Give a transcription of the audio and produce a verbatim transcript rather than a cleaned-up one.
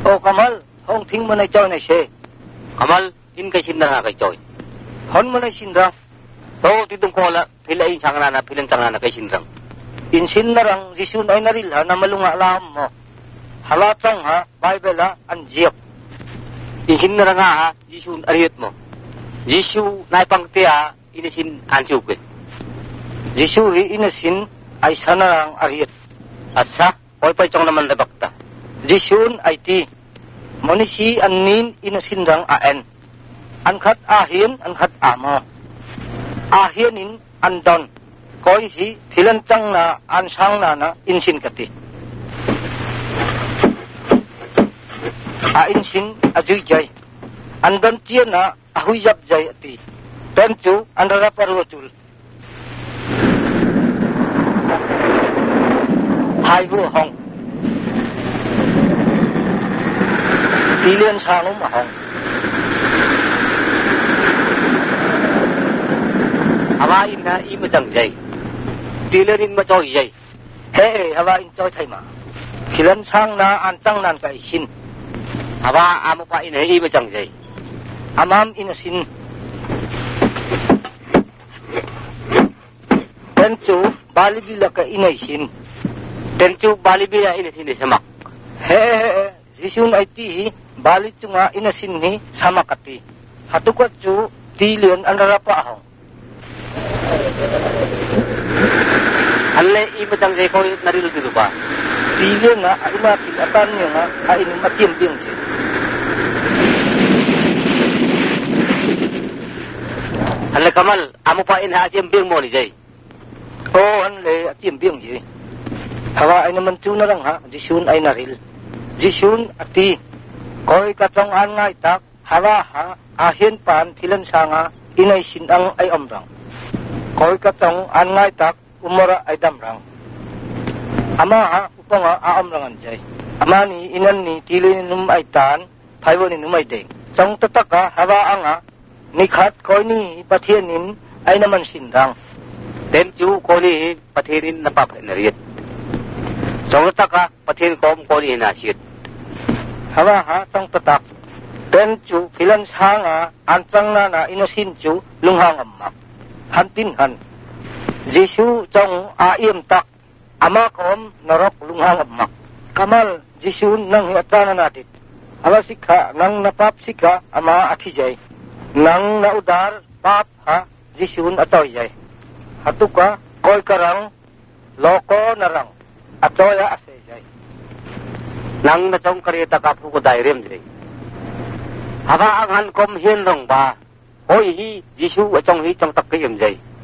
ô Kamal hong thing mana joy na she Kamal in kay sinda nga kay joy hon mana sinda to tidong kola pila in sangana na pilan sangana kay sinrang in sinarang jisun ay naril ha na malunga lam mo halatang ha Bible ha anjiyak in sinda nga ha jisun ariyot mo jisu na pangtiya inisin anjuke jisu hi inasin ay sanarang ariyot asa oy pa chong naman labakta jisun ay ti monisi anin inasinrang aen angkat ahin angkat amo ahinin andon koi hi thilancang na ansang na na insin kati a insin ajuy jay andon tiya na ahuyab jay ati tentu andara parwatul haibu hong tilian sangum hong hawain na imutang jay tilerin mo choy jay he hawain choy thay ma khilan sang na antang nan ka isin hawa amo pa ina imutang jay amam inasin tentu balibila ka inaisin tentu balibila inasin samak he he jisun ay ti balit nga inasin ni samakati hatukat ju tilian andara pa hong alle ibutang jay ko naril dito ba tilian nga ay natin atan niya nga ay matimbing siya alle Kamal amo pa in ha timbing mo ni jay oh anle timbing siya hawa ay naman tu na lang ha jisun ay naril jisun ati koy katong an nga itak hawa ha ahin pan tilan sanga inay sinang ay omrang koy katong an nga itak umura ay damrang ama ha upang nga aamrangan jay ama ni inan ni tili ni num ay tan paiwo ni num ay deng tong tataka hawa nga nikhat koy ni patienin ay naman sindang tentu ko ni patirin na papanariet song tataka patin kom ko ni nasit hawa ha tong tatak tentu filan sanga antang na na inosinchu lunghang ammak hantinhan Jisu tong aim tak ama kom narok lunghang ammak Kamal Jisu nang hiatana natit hawa sikha nang napap sikha ama atijay nang naudar pap ha Jisu atoy jay hatuka koy karang loko narang atoya ase jay nang na chong karita ka pu ko dairem jay haba ang han kom hian rong ba hoi hi Jisu chong hi chong tak kayem jay